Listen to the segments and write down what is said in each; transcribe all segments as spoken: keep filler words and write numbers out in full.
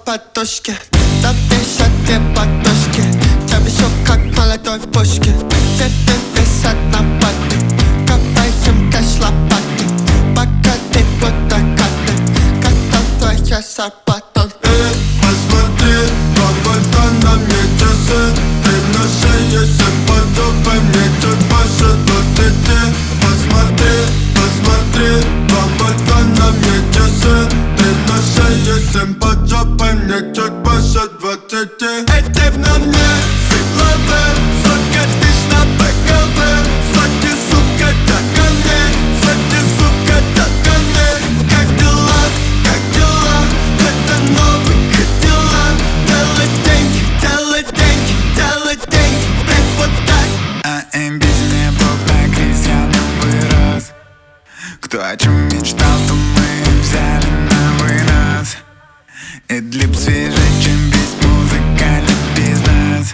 подушке. Да дышат две подушки. Я вижу, как молодой в пушке. Цветы висят на пати. Копаем кэш лопаты. Богатый будто коты. Когда твоя зарплата? Эй, посмотри, погода на мне часы. Ты на шее, семь подобай мне чуть больше двадцати. Посмотри, посмотри, погода на мне часы. Ты на шее, семь подобай мне чуть больше двадцати. Эй, ты на мне, светловы, сука, ты ж на БКВ. Сзади, сука, так ко мне, сзади, сука, так ко мне. Как дела, как дела, это новый Кадиллак. Делать деньги, делать деньги, делать деньги, блин, вот так. А амбиция полная, крестьяном вырос. Кто о чем мечтал, то мы взяли на вынос. Идлиб свежий, чем весь музыкальный бизнес.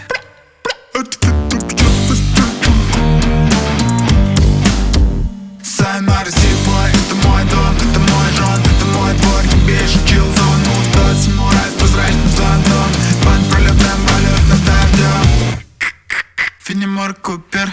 Сайнмар Сибой, это мой дом, это мой жон, это мой двор. Тебе шучил зону, то самурай с прозрачным зонтом. Под пролетным валютным дождем. Фенемор Купер